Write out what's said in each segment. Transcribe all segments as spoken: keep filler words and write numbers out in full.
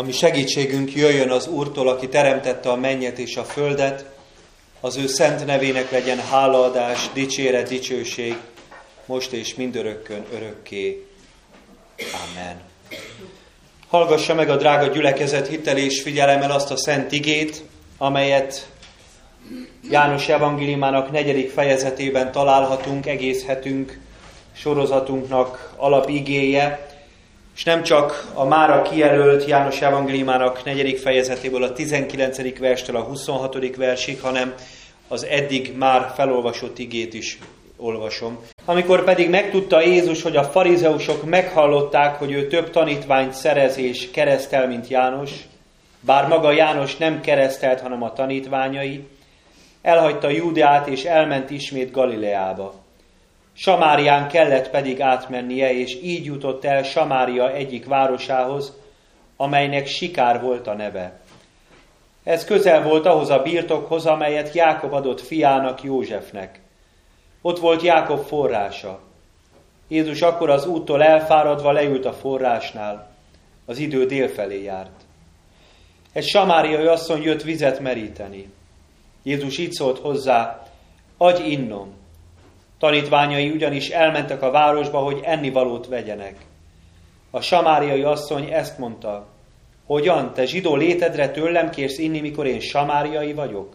Ami segítségünk jöjjön az Úrtól, aki teremtette a mennyet és a földet, az ő szent nevének legyen hálaadás, dicséret, dicsőség, most és mindörökkön örökké. Amen. Hallgassa meg a drága gyülekezet hittel és figyelemmel azt a szent igét, amelyet János evangéliumának negyedik fejezetében találhatunk, egész hetünk sorozatunknak alapigéje, és nem csak a mára kijelölt János evangéliumának negyedik fejezetéből a tizenkilencedik verstől a huszonhatodik versig, hanem az eddig már felolvasott igét is olvasom. Amikor pedig megtudta Jézus, hogy a farizeusok meghallották, hogy ő több tanítványt szerez és keresztel, mint János, bár maga János nem keresztelt, hanem a tanítványai, elhagyta Júdeát és elment ismét Galileába. Samárián kellett pedig átmennie, és így jutott el Samária egyik városához, amelynek Sikár volt a neve. Ez közel volt ahhoz a birtokhoz, amelyet Jákob adott fiának, Józsefnek. Ott volt Jákob forrása. Jézus akkor az úttól elfáradva leült a forrásnál. Az idő délfelé járt. Egy samáriai asszony jött vizet meríteni. Jézus így szólt hozzá: adj innom. Tanítványai ugyanis elmentek a városba, hogy ennivalót vegyenek. A samáriai asszony ezt mondta: hogyan, te zsidó létedre tőlem kérsz inni, mikor én samáriai vagyok?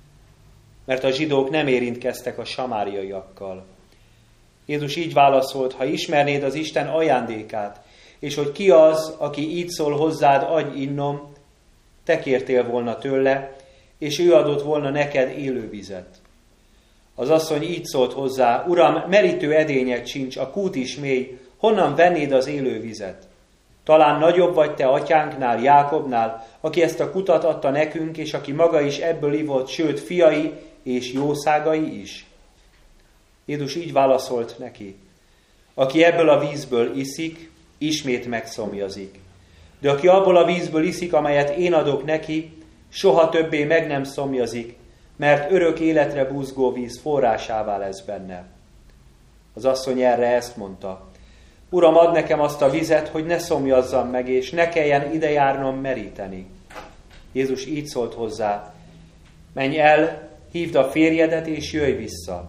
Mert a zsidók nem érintkeztek a samáriaiakkal. Jézus így válaszolt: ha ismernéd az Isten ajándékát, és hogy ki az, aki így szól hozzád, adj innom, te kértél volna tőle, és ő adott volna neked élő vizet. Az asszony így szólt hozzá: Uram, merítő edényed sincs, a kút is mély, honnan vennéd az élő vizet? Talán nagyobb vagy te atyánknál, Jákobnál, aki ezt a kutat adta nekünk, és aki maga is ebből ivott, sőt fiai és jószágai is. Jézus így válaszolt neki: aki ebből a vízből iszik, ismét megszomjazik. De aki abból a vízből iszik, amelyet én adok neki, soha többé meg nem szomjazik, mert örök életre buzgó víz forrásává lesz benne. Az asszony erre ezt mondta: Uram, add nekem azt a vizet, hogy ne szomjazzam meg, és ne kelljen ide járnom meríteni. Jézus így szólt hozzá: menj el, hívd a férjedet, és jöjj vissza.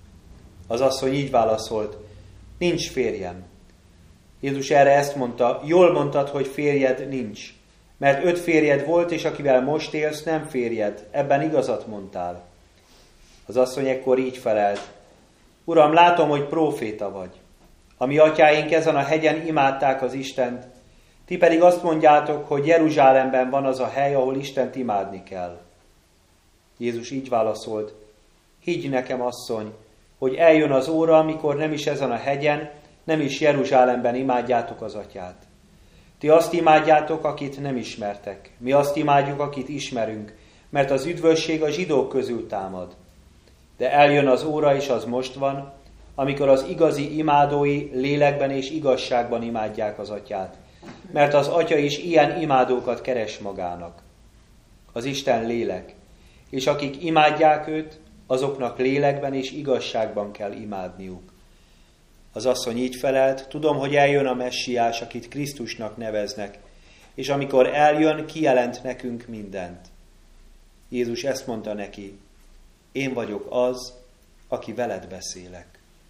Az asszony így válaszolt: nincs férjem. Jézus erre ezt mondta: jól mondtad, hogy férjed nincs, mert öt férjed volt, és akivel most élsz, nem férjed, ebben igazat mondtál. Az asszony ekkor így felelt: Uram, látom, hogy próféta vagy. A mi atyáink ezen a hegyen imádták az Istent, ti pedig azt mondjátok, hogy Jeruzsálemben van az a hely, ahol Istent imádni kell. Jézus így válaszolt: higgy nekem, asszony, hogy eljön az óra, amikor nem is ezen a hegyen, nem is Jeruzsálemben imádjátok az atyát. Ti azt imádjátok, akit nem ismertek. Mi azt imádjuk, akit ismerünk, mert az üdvösség a zsidók közül támad. De eljön az óra, és az most van, amikor az igazi imádói lélekben és igazságban imádják az atyát. Mert az atya is ilyen imádókat keres magának. Az Isten lélek, és akik imádják őt, azoknak lélekben és igazságban kell imádniuk. Az asszony így felelt: tudom, hogy eljön a messiás, akit Krisztusnak neveznek, és amikor eljön, kijelent nekünk mindent. Jézus ezt mondta neki: én vagyok az, aki veled beszélek.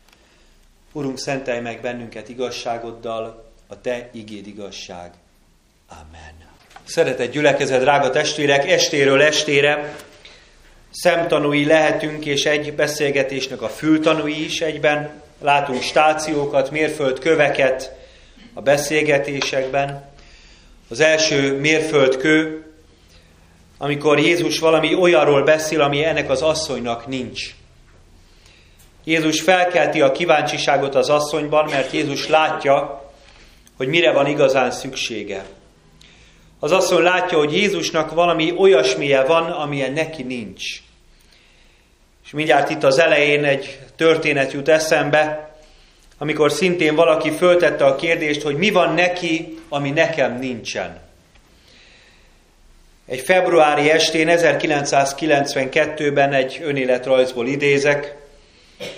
Urunk, szentelj meg bennünket igazságoddal, a te igéd igazság. Amen. Szeretett gyülekezet, drága testvérek, estéről estére szemtanúi lehetünk, és egy beszélgetésnek a fültanúi is egyben. Látunk stációkat, mérföldköveket a beszélgetésekben. Az első mérföldkő, amikor Jézus valami olyanról beszél, ami ennek az asszonynak nincs. Jézus felkelti a kíváncsiságot az asszonyban, mert Jézus látja, hogy mire van igazán szüksége. Az asszony látja, hogy Jézusnak valami olyasmije van, amilyen neki nincs. És mindjárt itt az elején egy történet jut eszembe, amikor szintén valaki föltette a kérdést, hogy mi van neki, ami nekem nincsen. Egy februári estén ezerkilencszázkilencvenkettőben egy önéletrajzból idézek.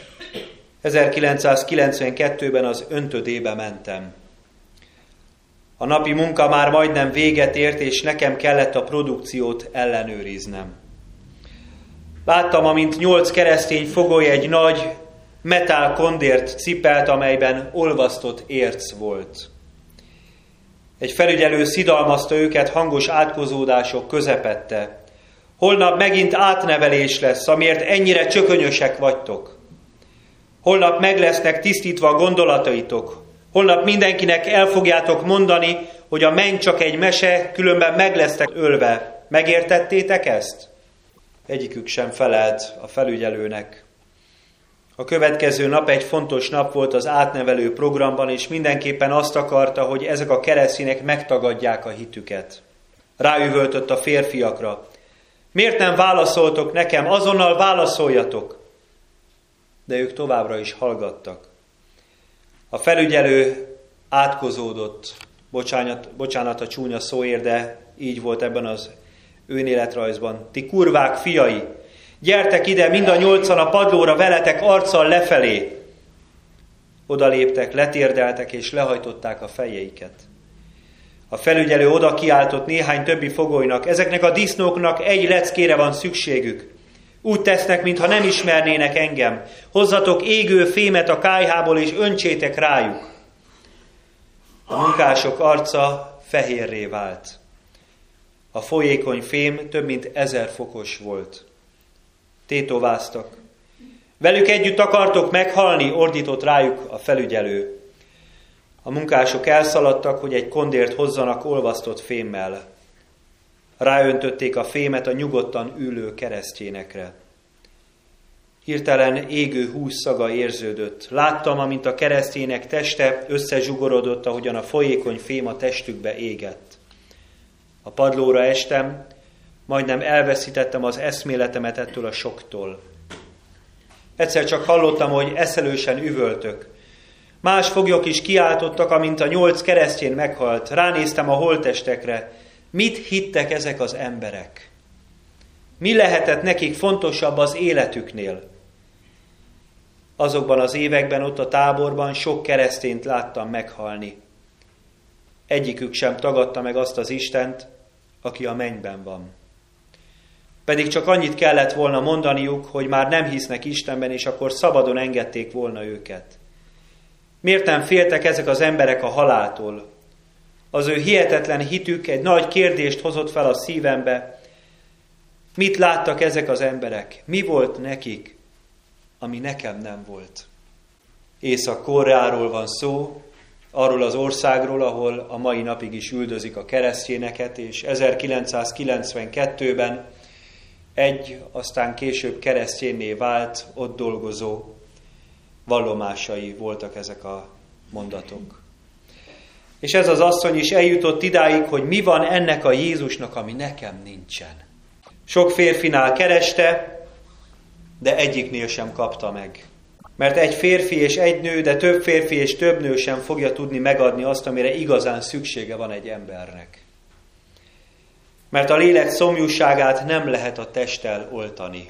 ezerkilencszázkilencvenkettőben az Öntödébe mentem. A napi munka már majdnem véget ért, és nekem kellett a produkciót ellenőriznem. Láttam, amint nyolc keresztény fogoly egy nagy metál kondért cipelt, amelyben olvasztott érc volt. Egy felügyelő szidalmazta őket hangos átkozódások közepette. Holnap megint átnevelés lesz, amiért ennyire csökönyösek vagytok. Holnap meg lesznek tisztítva a gondolataitok. Holnap mindenkinek el fogjátok mondani, hogy a menny csak egy mese, különben meg lesztek ölve. Megértettétek ezt? Egyikük sem felelt a felügyelőnek. A következő nap egy fontos nap volt az átnevelő programban, és mindenképpen azt akarta, hogy ezek a keresztények megtagadják a hitüket. Ráüvöltött a férfiakra. Miért nem válaszoltok nekem? Azonnal válaszoljatok! De ők továbbra is hallgattak. A felügyelő átkozódott, bocsánat, bocsánat a csúnya szóért, de így volt ebben az önéletrajzban. Ti kurvák fiai, gyertek ide mind a nyolcan a padlóra veletek arccal lefelé. Oda léptek, letérdeltek és lehajtották a fejeiket. A felügyelő oda kiáltott néhány többi fogolynak, ezeknek a disznóknak egy leckére van szükségük. Úgy tesznek, mintha nem ismernének engem. Hozzatok égő fémet a kályhából, és öntsétek rájuk. A munkások arca fehérré vált. A folyékony fém több mint ezer fokos volt. Tétováztak. Velük együtt akartok meghalni, ordított rájuk a felügyelő. A munkások elszaladtak, hogy egy kondért hozzanak olvasztott fémmel. Ráöntötték a fémet a nyugodtan ülő keresztényekre. Hirtelen égő hús szaga érződött. Láttam, amint a keresztények teste összezsugorodott, ahogyan a folyékony fém a testükbe égett. A padlóra estem, majdnem elveszítettem az eszméletemet ettől a soktól. Egyszer csak hallottam, hogy eszelősen üvöltök. Más foglyok is kiáltottak, amint a nyolc keresztény meghalt. Ránéztem a holttestekre. Mit hittek ezek az emberek? Mi lehetett nekik fontosabb az életüknél? Azokban az években ott a táborban sok keresztényt láttam meghalni. Egyikük sem tagadta meg azt az Istent, aki a mennyben van. Pedig csak annyit kellett volna mondaniuk, hogy már nem hisznek Istenben, és akkor szabadon engedték volna őket. Miért nem féltek ezek az emberek a haláltól? Az ő hihetetlen hitük egy nagy kérdést hozott fel a szívembe. Mit láttak ezek az emberek? Mi volt nekik, ami nekem nem volt? Észak-Koreáról van szó, arról az országról, ahol a mai napig is üldözik a keresztényeket, és ezerkilencszázkilencvenkettőben egy, aztán később keresztényné vált, ott dolgozó vallomásai voltak ezek a mondatok. És ez az asszony is eljutott idáig, hogy mi van ennek a Jézusnak, ami nekem nincsen. Sok férfinál kereste, de egyiknél sem kapta meg. Mert egy férfi és egy nő, de több férfi és több nő sem fogja tudni megadni azt, amire igazán szüksége van egy embernek. Mert a lélek szomjúságát nem lehet a testtel oltani.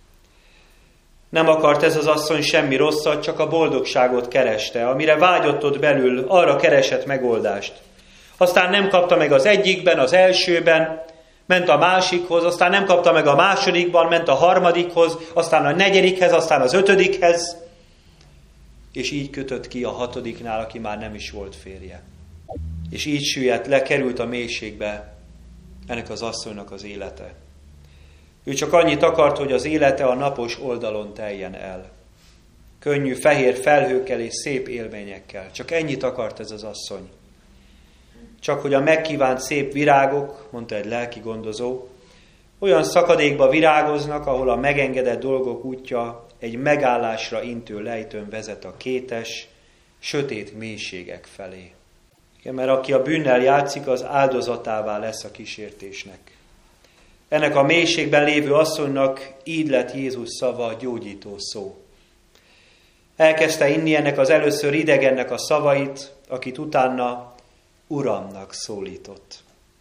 Nem akart ez az asszony semmi rosszat, csak a boldogságot kereste, amire vágyott ott belül, arra keresett megoldást. Aztán nem kapta meg az egyikben, az elsőben, ment a másikhoz, aztán nem kapta meg a másodikban, ment a harmadikhoz, aztán a negyedikhez, aztán az ötödikhez, és így kötött ki a hatodiknál, aki már nem is volt férje. És így süllyedt le, került a mélységbe ennek az asszonynak az élete. Ő csak annyit akart, hogy az élete a napos oldalon teljen el. Könnyű, fehér felhőkkel és szép élményekkel. Csak ennyit akart ez az asszony. Csak hogy a megkívánt szép virágok, mondta egy lelki gondozó, olyan szakadékba virágoznak, ahol a megengedett dolgok útja egy megállásra intő lejtőn vezet a kétes, sötét mélységek felé. Igen, mert aki a bűnnel játszik, az áldozatává lesz a kísértésnek. Ennek a mélységben lévő asszonynak így lett Jézus szava, a gyógyító szó. Elkezdte inni ennek az először idegennek a szavait, akit utána Uramnak szólított.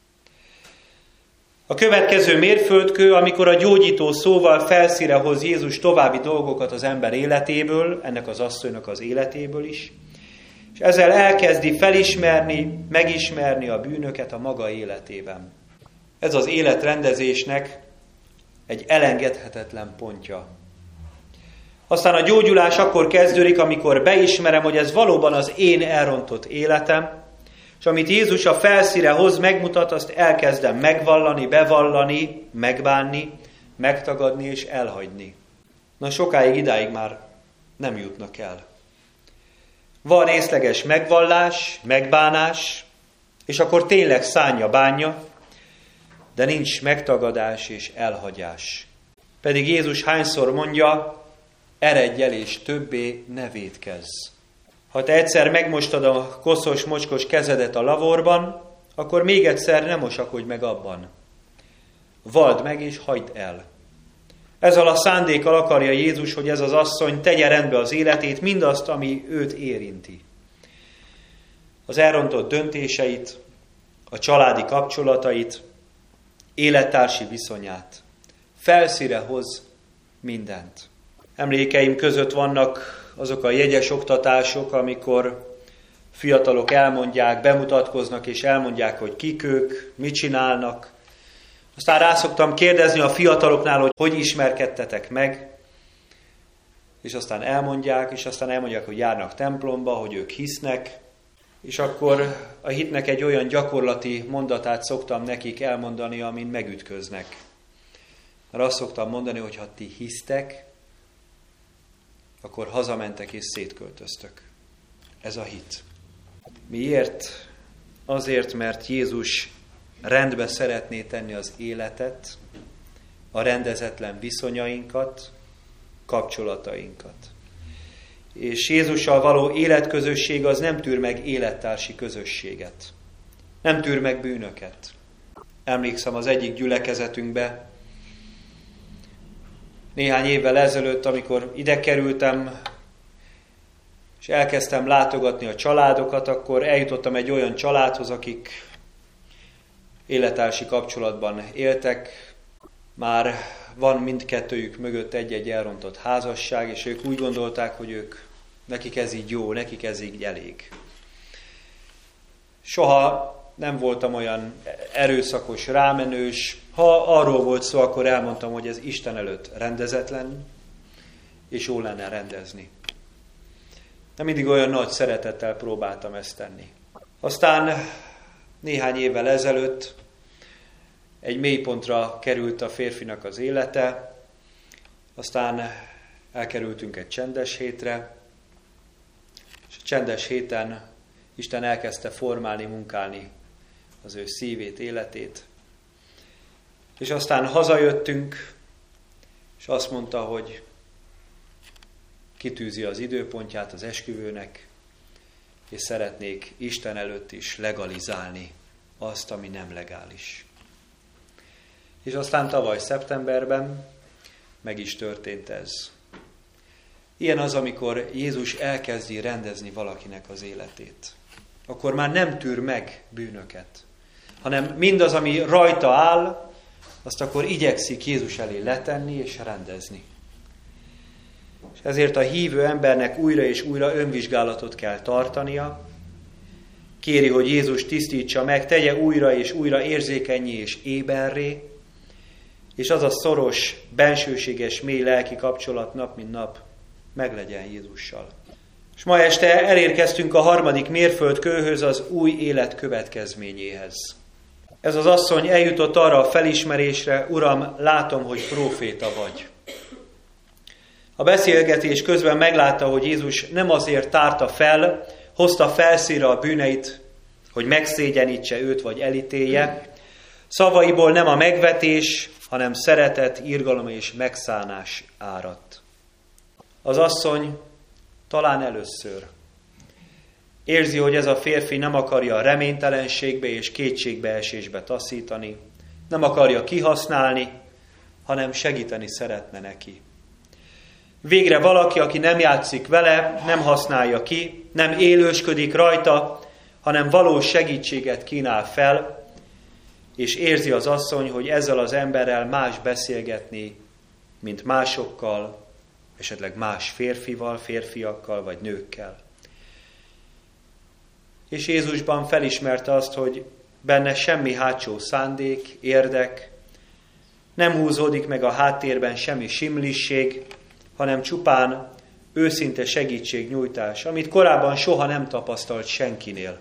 A következő mérföldkő, amikor a gyógyító szóval felszíre hoz Jézus további dolgokat az ember életéből, ennek az asszonynak az életéből is, és És ezzel elkezdi felismerni, megismerni a bűnöket a maga életében. Ez az életrendezésnek egy elengedhetetlen pontja. Aztán a gyógyulás akkor kezdődik, amikor beismerem, hogy ez valóban az én elrontott életem, és amit Jézus a felszínre hoz, megmutat, azt elkezdem megvallani, bevallani, megbánni, megtagadni és elhagyni. Na sokáig idáig már nem jutnak el. Van részleges megvallás, megbánás, és akkor tényleg szánja bánja, de nincs megtagadás és elhagyás. Pedig Jézus hányszor mondja, eredj el és többé ne vétkezz. Ha te egyszer megmostad a koszos, mocskos kezedet a lavorban, akkor még egyszer ne mosakodj meg abban. Vald meg és hagyd el. Ezzel a szándékkal akarja Jézus, hogy ez az asszony tegye rendbe az életét, mindazt, ami őt érinti. Az elrontott döntéseit, a családi kapcsolatait, élettársi viszonyát. Felszínre hoz mindent. Emlékeim között vannak azok a jegyes oktatások, amikor fiatalok elmondják, bemutatkoznak és elmondják, hogy kik ők, mit csinálnak. Aztán rá szoktam kérdezni a fiataloknál, hogy hogy ismerkedtetek meg, és aztán elmondják, és aztán elmondják, hogy járnak templomba, hogy ők hisznek, és akkor a hitnek egy olyan gyakorlati mondatát szoktam nekik elmondani, amin megütköznek. Mert azt szoktam mondani, hogy ha ti hisztek, akkor hazamentek és szétköltöztök. Ez a hit. Miért? Azért, mert Jézus rendbe szeretné tenni az életet, a rendezetlen viszonyainkat, kapcsolatainkat. És Jézussal való életközösség az nem tűr meg élettársi közösséget. Nem tűr meg bűnöket. Emlékszem az egyik gyülekezetünkbe, néhány évvel ezelőtt, amikor ide kerültem, és elkezdtem látogatni a családokat, akkor eljutottam egy olyan családhoz, akik élettársi kapcsolatban éltek. Már van mindkettőjük mögött egy-egy elrontott házasság, és ők úgy gondolták, hogy ők, nekik ez így jó, nekik ez így elég. Soha nem voltam olyan erőszakos, rámenős. Ha arról volt szó, akkor elmondtam, hogy ez Isten előtt rendezetlen, és jó lenne rendezni. De mindig olyan nagy szeretettel próbáltam ezt tenni. Aztán néhány évvel ezelőtt egy mélypontra került a férfinak az élete, aztán elkerültünk egy csendes hétre, és a csendes héten Isten elkezdte formálni, munkálni az ő szívét, életét. És aztán hazajöttünk, és azt mondta, hogy kitűzi az időpontját az esküvőnek, és szeretnék Isten előtt is legalizálni azt, ami nem legális. És aztán tavaly szeptemberben meg is történt ez. Ilyen az, amikor Jézus elkezdi rendezni valakinek az életét. Akkor már nem tűr meg bűnöket, hanem mindaz, ami rajta áll, azt akkor igyekszik Jézus elé letenni és rendezni. És ezért a hívő embernek újra és újra önvizsgálatot kell tartania, kéri, hogy Jézus tisztítsa meg, tegye újra és újra érzékennyé és éberré, és az a szoros, bensőséges, mély lelki kapcsolat nap mint nap meglegyen Jézussal. És ma este elérkeztünk a harmadik mérföldkőhöz, az új élet következményéhez. Ez az asszony eljutott arra a felismerésre, Uram, látom, hogy próféta vagy. A beszélgetés közben meglátta, hogy Jézus nem azért tárta fel, hozta felszínre a bűneit, hogy megszégyenítse őt vagy elítélje. Szavaiból nem a megvetés, hanem szeretet, irgalom és megszánás áradt. Az asszony talán először érzi, hogy ez a férfi nem akarja a reménytelenségbe és kétségbeesésbe taszítani, nem akarja kihasználni, hanem segíteni szeretne neki. Végre valaki, aki nem játszik vele, nem használja ki, nem élősködik rajta, hanem valós segítséget kínál fel, és érzi az asszony, hogy ezzel az emberrel más beszélgetni, mint másokkal, esetleg más férfival, férfiakkal vagy nőkkel. És Jézusban felismerte azt, hogy benne semmi hátsó szándék, érdek, nem húzódik meg a háttérben semmi simlisség, hanem csupán őszinte segítségnyújtás, amit korábban soha nem tapasztalt senkinél.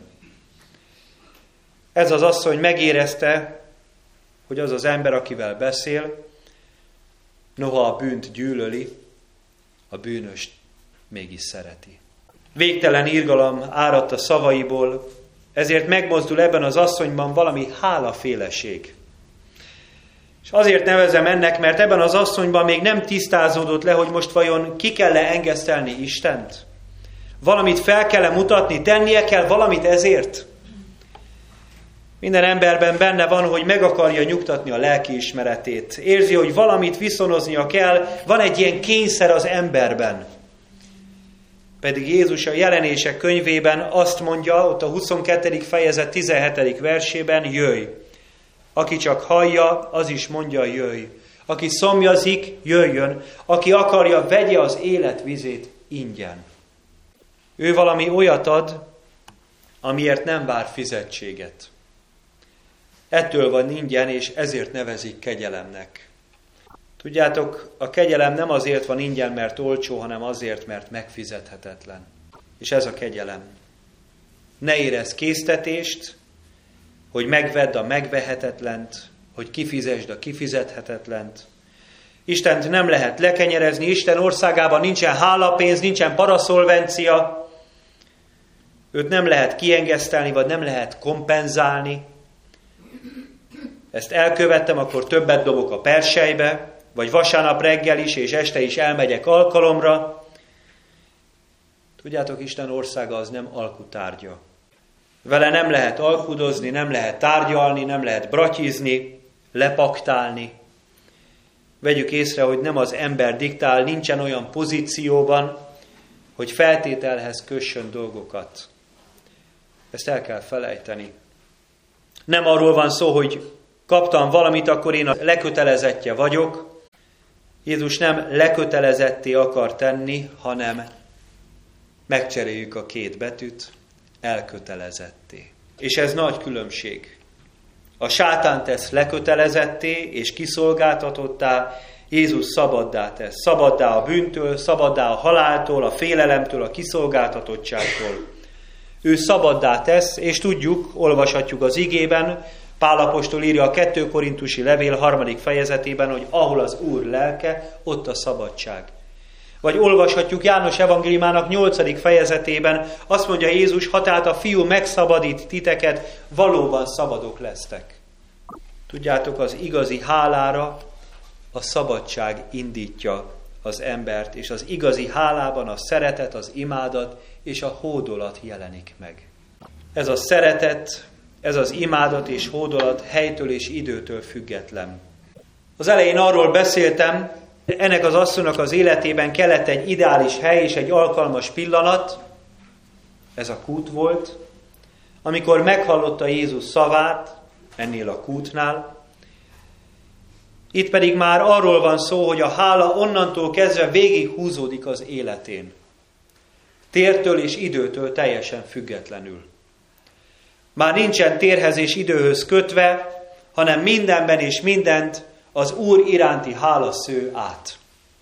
Ez az asszony megérezte, hogy az az ember, akivel beszél, noha a bűnt gyűlöli, a bűnöst mégis szereti. Végtelen irgalom áradt a szavaiból, ezért megmozdul ebben az asszonyban valami hálaféleség. És azért nevezem ennek, mert ebben az asszonyban még nem tisztázódott le, hogy most vajon ki kell-e engesztelni Istent? Valamit fel kell-e mutatni, tennie kell valamit ezért? Minden emberben benne van, hogy meg akarja nyugtatni a lelkiismeretét. Érzi, hogy valamit viszonoznia kell, van egy ilyen kényszer az emberben. Pedig Jézus a Jelenések könyvében azt mondja, ott a huszonkettedik fejezet tizenhetedik versében, jöjj! Aki csak hallja, az is mondja, jöjj! Aki szomjazik, jöjjön! Aki akarja, vegye az élet vizét ingyen. Ő valami olyat ad, amiért nem vár fizetséget. Ettől van ingyen, és ezért nevezik kegyelemnek. Tudjátok, a kegyelem nem azért van ingyen, mert olcsó, hanem azért, mert megfizethetetlen. És ez a kegyelem. Ne érezz késztetést, hogy megvedd a megvehetetlent, hogy kifizesd a kifizethetetlent. Istent nem lehet lekenyerezni, Isten országában nincsen hálapénz, nincsen paraszolvencia. Őt nem lehet kiengesztelni, vagy nem lehet kompenzálni. Ezt elkövettem, akkor többet dobok a perselybe, vagy vasárnap reggel is, és este is elmegyek alkalomra. Tudjátok, Isten országa az nem alkutárgya. Vele nem lehet alkudozni, nem lehet tárgyalni, nem lehet bratyizni, lepaktálni. Vegyük észre, hogy nem az ember diktál, nincsen olyan pozícióban, hogy feltételhez kössön dolgokat. Ezt el kell felejteni. Nem arról van szó, hogy kaptam valamit, akkor én a lekötelezettje vagyok. Jézus nem lekötelezetté akar tenni, hanem megcseréljük a két betűt, elkötelezetté. És ez nagy különbség. A sátán tesz lekötelezetté és kiszolgáltatottá, Jézus szabaddá tesz. Szabaddá a bűntől, szabaddá a haláltól, a félelemtől, a kiszolgáltatottságtól. Ő szabaddá tesz, és tudjuk, olvashatjuk az igében, Pál apostol írja a kettő korintusi levél harmadik fejezetében, hogy ahol az Úr lelke, ott a szabadság. Vagy olvashatjuk János evangéliumának nyolcadik fejezetében, azt mondja Jézus, ha tehát a Fiú megszabadít titeket, valóban szabadok lesztek. Tudjátok, az igazi hálára a szabadság indítja az embert, és az igazi hálában a szeretet, az imádat és a hódolat jelenik meg. Ez a szeretet, ez az imádat és hódolat helytől és időtől független. Az elején arról beszéltem, ennek az asszonynak az életében kellett egy ideális hely és egy alkalmas pillanat, ez a kút volt, amikor meghallotta Jézus szavát, ennél a kútnál. Itt pedig már arról van szó, hogy a hála onnantól kezdve végig húzódik az életén. Tértől és időtől teljesen függetlenül. Már nincsen térhez és időhöz kötve, hanem mindenben és mindent az Úr iránti hála sző át.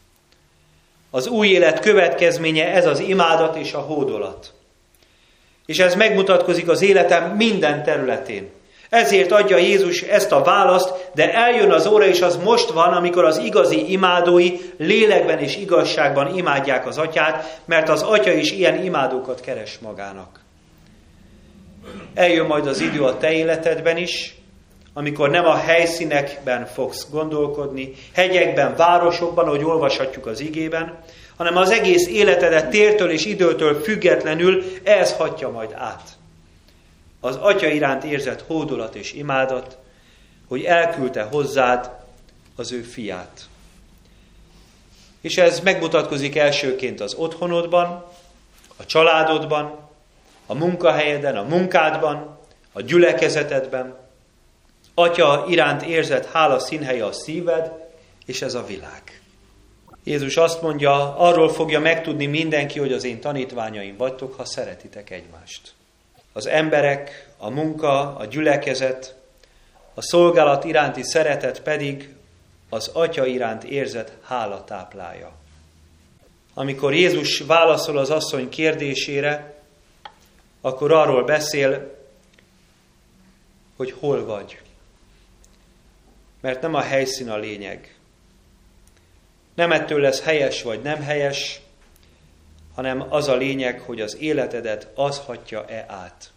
Az új élet következménye ez az imádat és a hódolat. És ez megmutatkozik az életem minden területén. Ezért adja Jézus ezt a választ, de eljön az óra, és az most van, amikor az igazi imádói lélekben és igazságban imádják az Atyát, mert az Atya is ilyen imádókat keres magának. Eljön majd az idő a te életedben is, amikor nem a helyszínekben fogsz gondolkodni, hegyekben, városokban, ahogy olvashatjuk az igében, hanem az egész életedet tértől és időtől függetlenül ez hatja majd át. Az Atya iránt érzett hódolat és imádat, hogy elküldte hozzád az ő fiát. És ez megmutatkozik elsőként az otthonodban, a családodban, a munkahelyeden, a munkádban, a gyülekezetedben. Atya iránt érzett hála színhelye a szíved, és ez a világ. Jézus azt mondja, arról fogja megtudni mindenki, hogy az én tanítványaim vagytok, ha szeretitek egymást. az emberek, a munka, a gyülekezet, a szolgálat iránti szeretet pedig az Atya iránt érzett hála táplálja. Amikor Jézus válaszol az asszony kérdésére, akkor arról beszél, hogy hol vagy. Mert nem a helyszín a lényeg. Nem ettől lesz helyes vagy nem helyes, hanem az a lényeg, hogy az életedet az hatja-e át.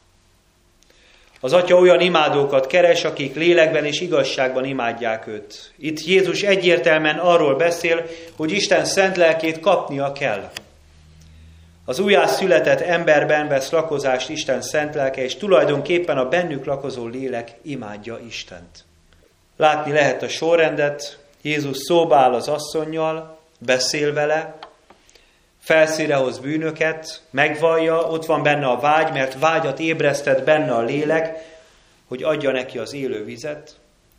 Az Atya olyan imádókat keres, akik lélekben és igazságban imádják őt. Itt Jézus egyértelműen arról beszél, hogy Isten szent lelkét kapnia kell. Az újjászületett emberben vesz lakozást Isten szent lelke, és tulajdonképpen a bennük lakozó lélek imádja Istent. Látni lehet a sorrendet, Jézus szóba áll az asszonnyal, beszél vele, felszínre hoz bűnöket, megvallja, ott van benne a vágy, mert vágyat ébresztett benne a lélek, hogy adja neki az élő vizet.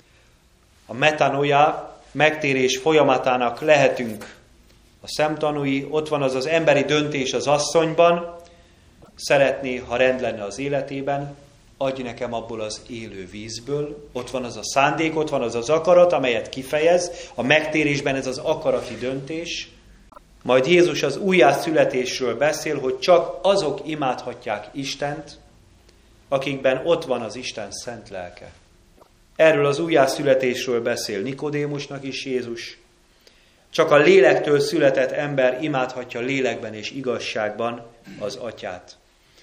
A metanoia, megtérés folyamatának lehetünk a szemtanúi, ott van az az emberi döntés az asszonyban, szeretné, ha rend lenne az életében, adj nekem abból az élő vízből, ott van az a szándék, ott van az az akarat, amelyet kifejez, a megtérésben ez az akarati döntés. Majd Jézus az újjászületésről beszél, hogy csak azok imádhatják Istent, akikben ott van az Isten szent lelke. Erről az újjászületésről beszél Nikodémusnak is Jézus. Csak a lélektől született ember imádhatja lélekben és igazságban az Atyát.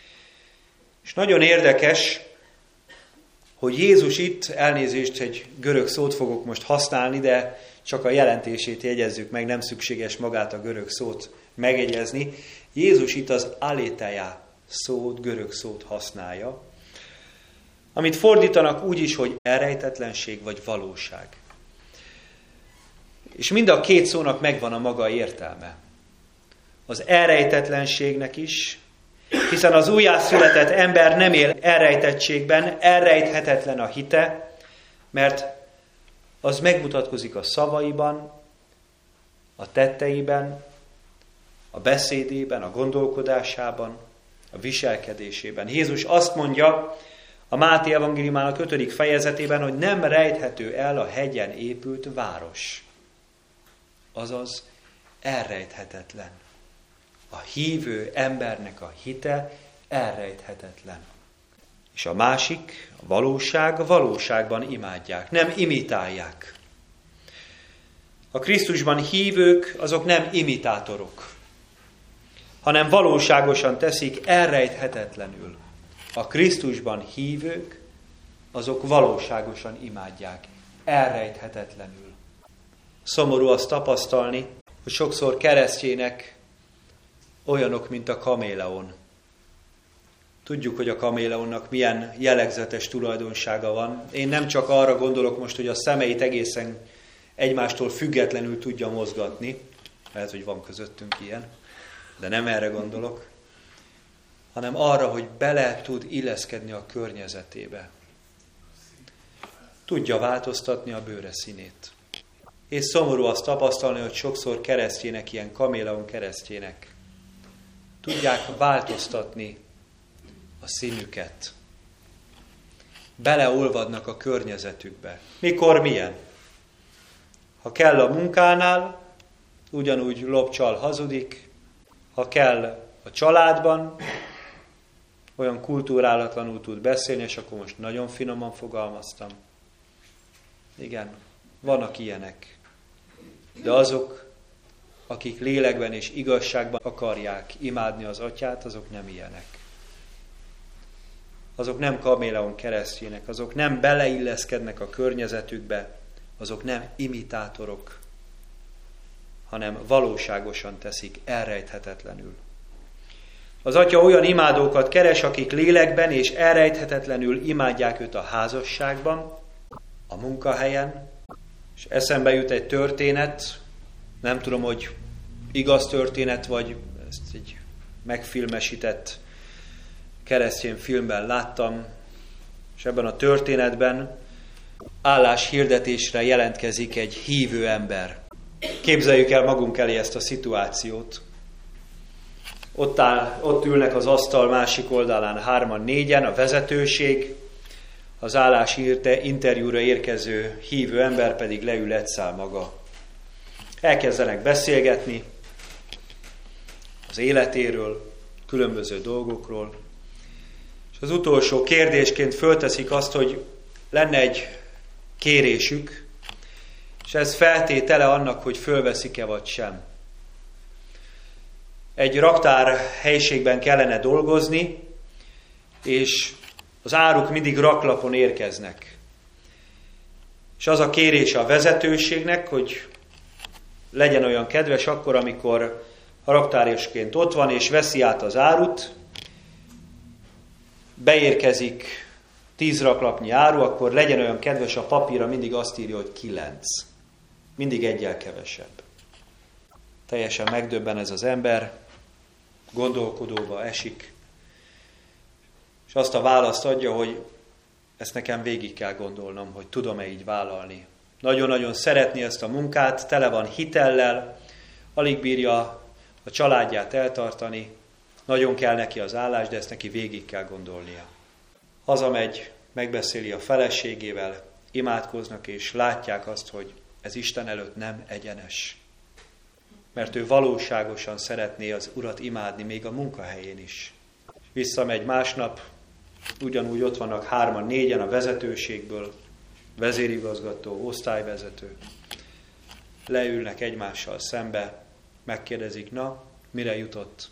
És nagyon érdekes, hogy Jézus itt, elnézést, egy görög szót fogok most használni, de csak a jelentését jegyezzük meg, nem szükséges magát a görög szót megjegyezni. Jézus itt az aletheia szót, görög szót használja, amit fordítanak úgy is, hogy elrejtetlenség vagy valóság. És mind a két szónak megvan a maga értelme. Az elrejtetlenségnek is, hiszen az újjászületett ember nem él elrejtettségben, elrejthetetlen a hite, mert az megmutatkozik a szavaiban, a tetteiben, a beszédében, a gondolkodásában, a viselkedésében. Jézus azt mondja a Máté evangéliumának ötödik fejezetében, hogy nem rejthető el a hegyen épült város. Azaz elrejthetetlen. A hívő embernek a hite elrejthetetlen. És a másik, a valóság, a valóságban imádják, nem imitálják. A Krisztusban hívők, azok nem imitátorok, hanem valóságosan teszik elrejthetetlenül. A Krisztusban hívők, azok valóságosan imádják, elrejthetetlenül. Szomorú azt tapasztalni, hogy sokszor keresztjének olyanok, mint a kaméleon. Tudjuk, hogy a kaméleonnak milyen jellegzetes tulajdonsága van. Én nem csak arra gondolok most, hogy a szemeit egészen egymástól függetlenül tudja mozgatni, lehet, hogy van közöttünk ilyen, de nem erre gondolok, hanem arra, hogy bele tud illeszkedni a környezetébe. Tudja változtatni a bőre színét. És szomorú azt tapasztalni, hogy sokszor keresztjének, ilyen kaméleon keresztjének tudják változtatni a színüket. Beleolvadnak a környezetükbe. Mikor milyen? Ha kell a munkánál, ugyanúgy lopcsal hazudik, ha kell a családban, olyan kulturálatlanul tud beszélni, és akkor most nagyon finoman fogalmaztam. Igen, vannak ilyenek. De azok, akik lélekben és igazságban akarják imádni az Atyát, azok nem ilyenek. Azok nem kaméleon keresztjének, azok nem beleilleszkednek a környezetükbe, azok nem imitátorok, hanem valóságosan teszik elrejthetetlenül. Az Atya olyan imádókat keres, akik lélekben és elrejthetetlenül imádják őt a házasságban, a munkahelyen, és eszembe jut egy történet, nem tudom, hogy igaz történet, vagy ezt egy megfilmesített keresztény filmben láttam, és ebben a történetben álláshirdetésre jelentkezik egy hívő ember. Képzeljük el magunk elé ezt a szituációt. Ott, áll, ott ülnek az asztal másik oldalán hárman, négyen, a vezetőség, az állás interjúra érkező hívő ember pedig leül egy szál maga. Elkezdenek beszélgetni az életéről, különböző dolgokról, és az utolsó kérdésként fölteszik azt, hogy lenne egy kérésük, és ez feltétele annak, hogy fölveszik-e vagy sem. Egy raktár helyiségben kellene dolgozni, és az áruk mindig raklapon érkeznek. És az a kérése a vezetőségnek, hogy legyen olyan kedves akkor, amikor a raktárosként ott van, és veszi át az árut, beérkezik tíz raklapnyi áru, akkor legyen olyan kedves, a papírra mindig azt írja, hogy kilenc. Mindig egyel kevesebb. Teljesen megdöbben ez az ember, gondolkodóba esik, és azt a választ adja, hogy ezt nekem végig kell gondolnom, hogy tudom-e így vállalni. Nagyon-nagyon szeretni ezt a munkát, tele van hitellel, alig bírja a családját eltartani, nagyon kell neki az állás, de ezt neki végig kell gondolnia. Hazamegy, megbeszéli a feleségével, imádkoznak, és látják azt, hogy ez Isten előtt nem egyenes. Mert ő valóságosan szeretné az Urat imádni, még a munkahelyén is. Visszamegy másnap, ugyanúgy ott vannak hárman, négyen a vezetőségből, vezérigazgató, osztályvezető. Leülnek egymással szembe, megkérdezik, na, mire jutott?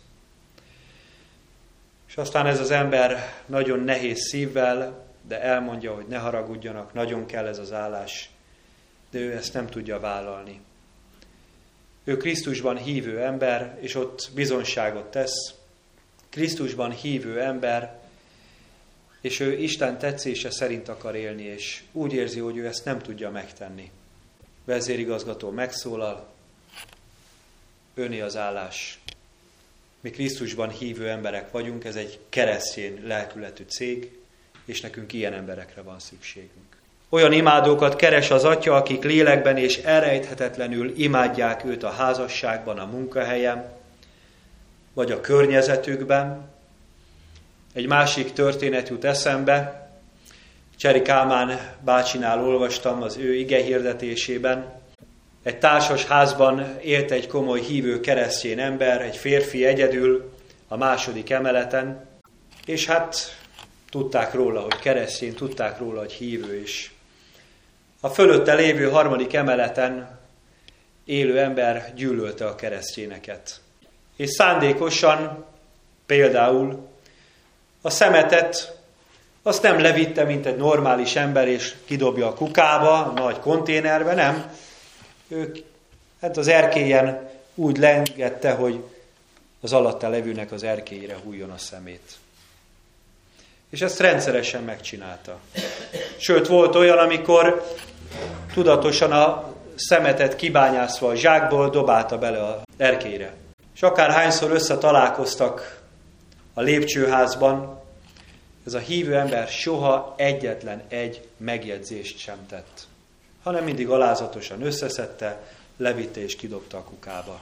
És aztán ez az ember nagyon nehéz szívvel, de elmondja, hogy ne haragudjanak, nagyon kell ez az állás, de ő ezt nem tudja vállalni. Ő Krisztusban hívő ember, és ott bizonyságot tesz. Krisztusban hívő ember, és ő Isten tetszése szerint akar élni, és úgy érzi, hogy ő ezt nem tudja megtenni. Vezérigazgató megszólal, öné az állás. Mi Krisztusban hívő emberek vagyunk, ez egy keresztény lelkületű cég, és nekünk ilyen emberekre van szükségünk. Olyan imádókat keres az Atya, akik lélekben és elrejthetetlenül imádják őt a házasságban, a munkahelyen, vagy a környezetükben. Egy másik történet jut eszembe. Cseri Kálmán bácsinál olvastam az ő ige hirdetésében. Egy társas házban élt egy komoly hívő keresztény ember, egy férfi egyedül a második emeleten, és hát tudták róla, hogy keresztény, tudták róla, hogy hívő is. A fölötte lévő harmadik emeleten élő ember gyűlölte a keresztényeket. És szándékosan például a szemetet azt nem levitte, mint egy normális ember, és kidobja a kukába, a nagy konténerbe, nem. Ő hát az erkélyen úgy lengette, hogy az alatta levőnek az erkélyre hújjon a szemét. És ezt rendszeresen megcsinálta. Sőt, volt olyan, amikor tudatosan a szemetet kibányászva a zsákból dobálta bele az erkélyre. És akárhányszor összetalálkoztak a lépcsőházban, ez a hívő ember soha egyetlen egy megjegyzést sem tett, hanem mindig alázatosan összeszedte, levitte és kidobta a kukába.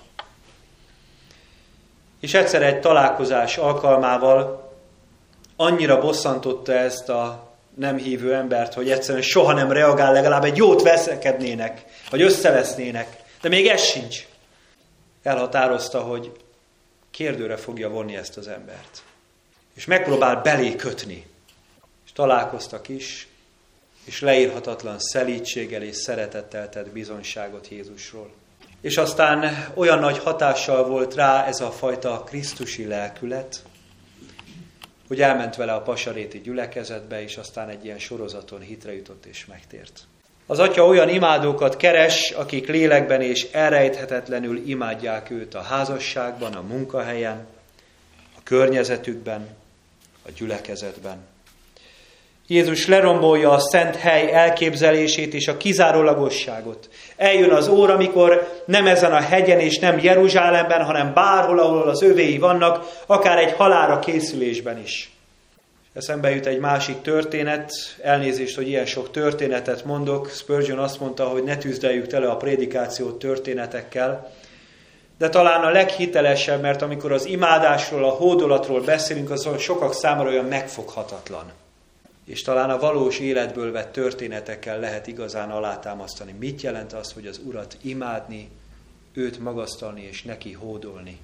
És egyszer egy találkozás alkalmával annyira bosszantotta ezt a nem hívő embert, hogy egyszerűen soha nem reagál, legalább egy jót veszekednének, vagy összevesznének, de még ez sincs. Elhatározta, hogy kérdőre fogja vonni ezt az embert. És megpróbál belé kötni. És találkoztak is, és leírhatatlan szelídséggel és szeretettel tett bizonyságot Jézusról. És aztán olyan nagy hatással volt rá ez a fajta krisztusi lelkület, hogy elment vele a pasaréti gyülekezetbe, és aztán egy ilyen sorozaton hitre jutott és megtért. Az Atya olyan imádókat keres, akik lélekben és elrejthetetlenül imádják őt a házasságban, a munkahelyen, a környezetükben, a gyülekezetben. Jézus lerombolja a szent hely elképzelését és a kizárólagosságot. Eljön az óra, amikor nem ezen a hegyen és nem Jeruzsálemben, hanem bárhol, ahol az övéi vannak, akár egy halálra készülésben is. Eszembe jut egy másik történet, elnézést, hogy ilyen sok történetet mondok. Spurgeon azt mondta, hogy ne tűzdeljük tele a prédikációt történetekkel, De talán a leghitelesebb, mert amikor az imádásról, a hódolatról beszélünk, az sokak számára olyan megfoghatatlan. És talán a valós életből vett történetekkel lehet igazán alátámasztani. Mit jelent az, hogy az Urat imádni, őt magasztalni és neki hódolni?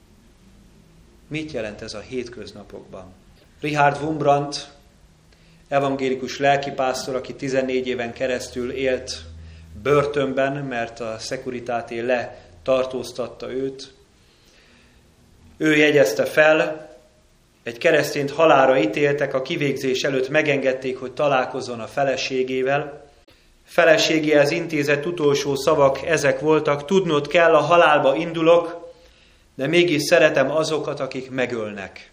Mit jelent ez a hétköznapokban? Richard Wurmbrand, evangélikus lelkipásztor, aki tizennégy éven keresztül élt börtönben, mert a Securitate letartóztatta őt. Ő jegyezte fel, egy keresztényt halálra ítéltek, a kivégzés előtt megengedték, hogy találkozzon a feleségével. Feleségéhez intézett utolsó szavak ezek voltak: tudnod kell, a halálba indulok, de mégis szeretem azokat, akik megölnek.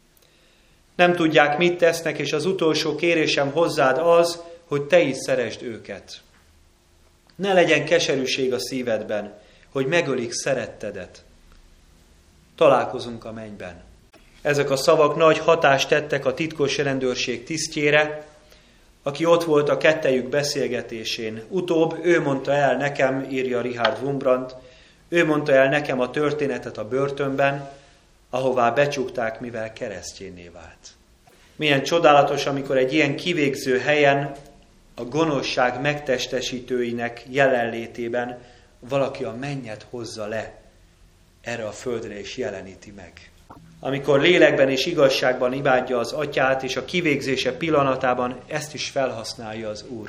Nem tudják, mit tesznek, és az utolsó kérésem hozzád az, hogy te is szeresd őket. Ne legyen keserűség a szívedben, hogy megölik szerettedet. Találkozunk a mennyben. Ezek a szavak nagy hatást tettek a titkos rendőrség tisztjére, aki ott volt a kettejük beszélgetésén. Utóbb ő mondta el nekem, írja Richard Wurmbrand, ő mondta el nekem a történetet a börtönben, ahová becsukták, mivel keresztjénné vált. Milyen csodálatos, amikor egy ilyen kivégző helyen a gonoszság megtestesítőinek jelenlétében valaki a mennyet hozza le erre a földre és jeleníti meg. Amikor lélekben és igazságban imádja az Atyát, és a kivégzése pillanatában ezt is felhasználja az Úr.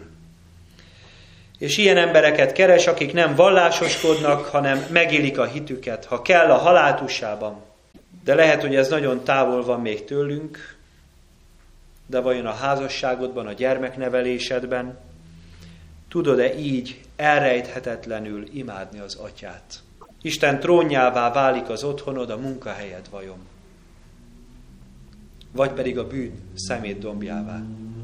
És ilyen embereket keres, akik nem vallásoskodnak, hanem megélik a hitüket, ha kell a haláltusában. De lehet, hogy ez nagyon távol van még tőlünk, de vajon a házasságodban, a gyermeknevelésedben tudod-e így elrejthetetlenül imádni az Atyát? Isten trónjává válik az otthonod, a munkahelyed vajon? Vagy pedig a bűn szemétdombjává?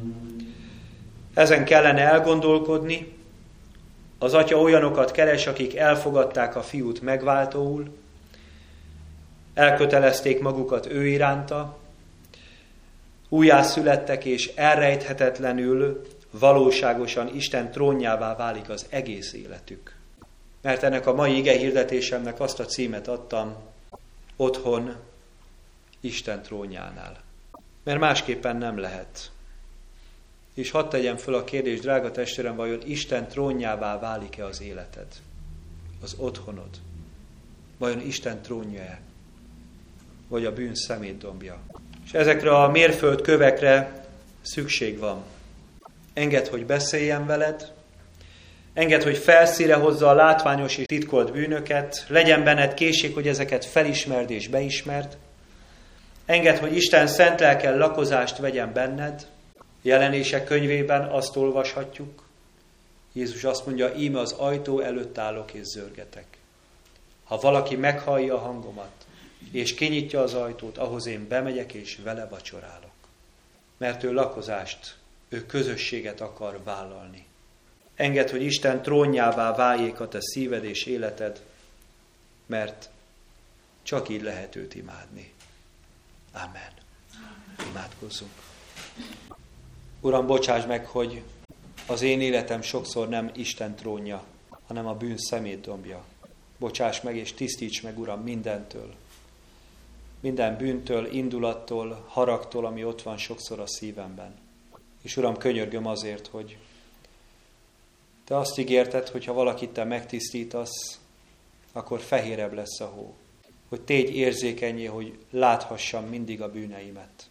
Ezen kellene elgondolkodni. Az Atya olyanokat keres, akik elfogadták a Fiút megváltóul, elkötelezték magukat ő iránta, újjászülettek és elrejthetetlenül, valóságosan Isten trónjává válik az egész életük. Mert ennek a mai igehirdetésemnek azt a címet adtam: otthon Isten trónjánál. Mert másképpen nem lehet. És hadd tegyem föl a kérdést, drága testvérem, vajon Isten trónjává válik-e az életed? Az otthonod? Vajon Isten trónja-e? Vagy a bűn szemétdombja? És ezekre a mérföldkövekre szükség van. Engedd, hogy beszéljen veled, engedd, hogy felszíre hozza a látványos és titkolt bűnöket, legyen benned készség, hogy ezeket felismerd és beismerd. Engedd, hogy Isten szent lelke lakozást vegyen benned. Jelenések könyvében azt olvashatjuk. Jézus azt mondja: íme az ajtó előtt állok és zörgetek. Ha valaki meghallja a hangomat, és kinyitja az ajtót, ahhoz én bemegyek és vele vacsorálok. Mert ő lakozást, ő közösséget akar vállalni. Engedd, hogy Isten trónjává váljék a te szíved és életed, mert csak így lehet őt imádni. Amen. Imádkozzunk. Uram, bocsáss meg, hogy az én életem sokszor nem Isten trónja, hanem a bűn szemétdombja. Bocsáss meg és tisztíts meg, Uram, mindentől. Minden bűntől, indulattól, haragtól, ami ott van sokszor a szívemben. És Uram, könyörgöm azért, hogy te azt ígérted, hogy ha valakit te megtisztítasz, akkor fehérebb lesz a hó. Hogy tégy érzékenyé, hogy láthassam mindig a bűneimet.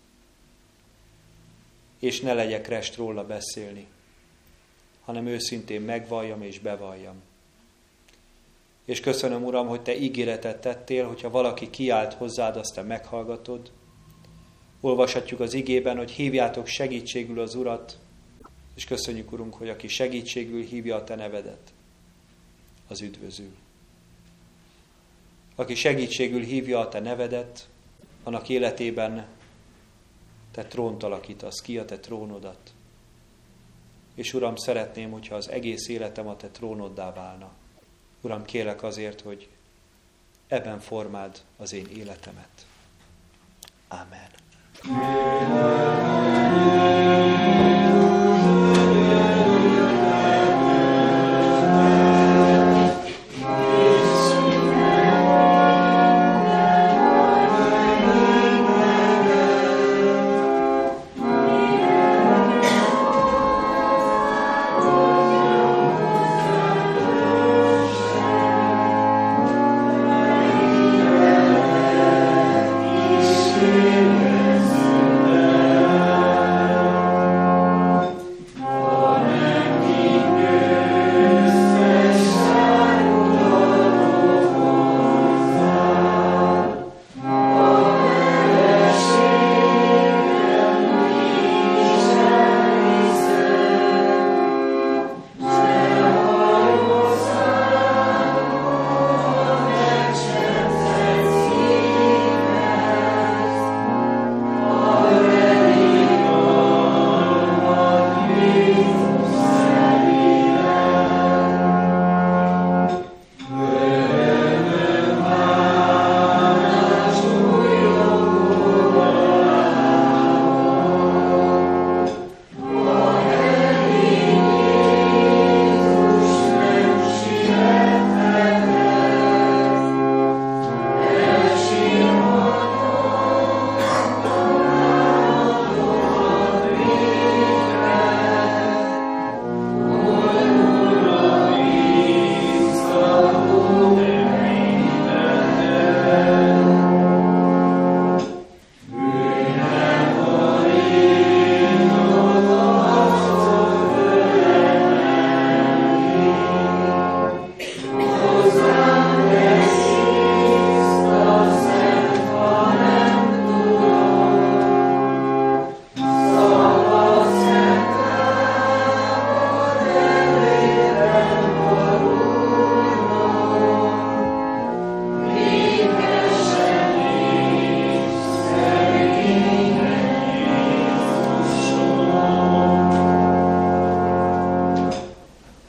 És ne legyek rest róla beszélni, hanem őszintén megvalljam és bevalljam. És köszönöm, Uram, hogy te ígéretet tettél, hogyha valaki kiált hozzád, azt te meghallgatod. Olvashatjuk az igében, hogy hívjátok segítségül az Urat, és köszönjük, Urunk, hogy aki segítségül hívja a te nevedet, az üdvözül. Aki segítségül hívja a te nevedet, annak életében te trónt alakítasz ki, a te trónodat. És Uram, szeretném, hogyha az egész életem a te trónoddá válna. Uram, kérlek azért, hogy ebben formáld az én életemet. Amen.